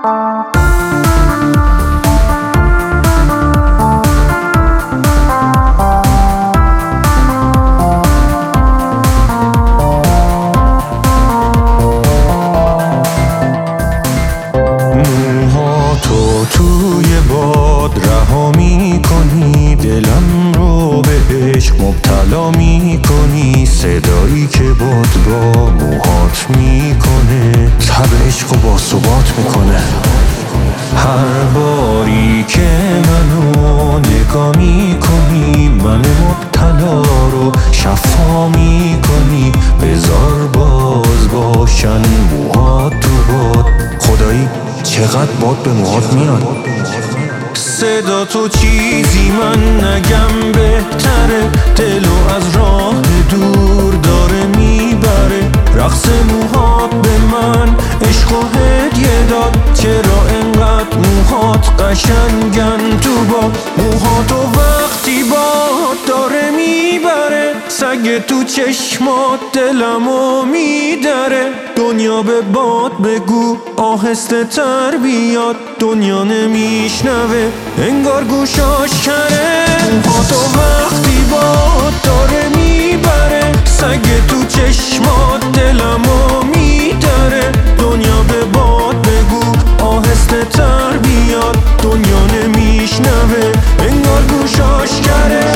توی باد رها میکنی، دلم رو به عشق مبتلا میکنی. صدایی که باد با موهات میکنه، تب عشق و با ثبات میکنه. هر باری که منو نگاه میکنی، من مبتلا رو شفا میکنی. بذار باز باشن موهات تو باد، خدایی چقدر باد به موهات میاد. صدا تو چیزی من نگم بهتره، دلو از راه دور داره میبره. رقص موهات به من عشق و هدیه داد، چرا انقدر موهات قشنگن تو باد. موهاتو وقتی باد داره میبره، سگ تو چشمات دلمو میدره. دنیا به باد بگو آهسته تر بیاد، دنیا نمیشنوه انگار گوشاش کره. موهاتو وقتی باد داره میبره، سگ تو چشمات دلمو میدره. دنیا به باد بگو آهسته تر بیاد، دنیا نمیشنوه انگار گوشاش کره.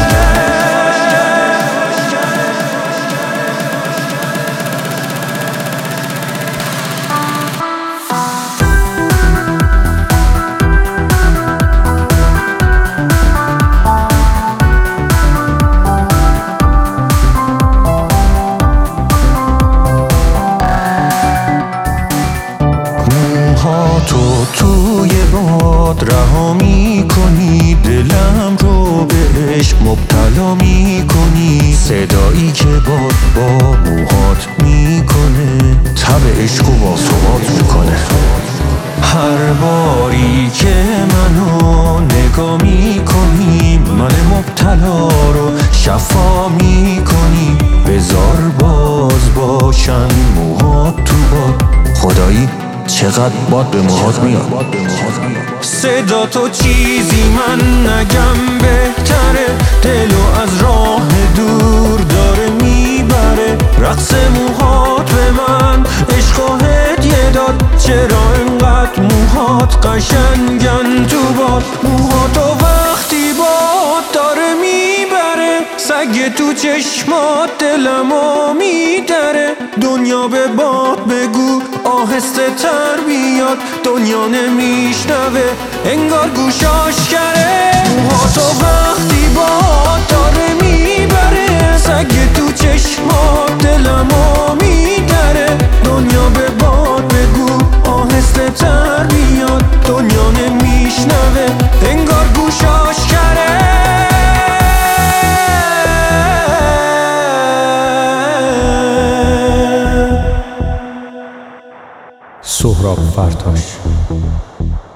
تو توی باد رها میکنی، دلم رو به عشق مبتلا میکنی. صدایی که باد با موهات میکنه، تب عشق و با ثبات میکنه. هر باری که منو نگاه میکنی، من مبتلا رو شفا میکنی. بذار باز باشن موهات تو باد، خدایی چقدر باد به موهات میاد. صدا تو چیزی من نگم بهتره، دلو از راه دور داره میبره. رقص موهات به من عشق و هدیه داد، چرا انقدر موهات قشنگن تو باد. موهاتو وقتی باد داره میبره، سگ تو چشمات دلمو میدره. دنیا به باد بگو آهسته تر بیاد، دنیا نمیشنوه انگار گوشاش کره. موهاتو وقتی باد داره میبره، سگ تو چشمات دلمو میدره. دنیا به باد بگو آهسته تر بیاد، دنیا نمیشنوه انگار گوشاش کره. سهراب فرتاش.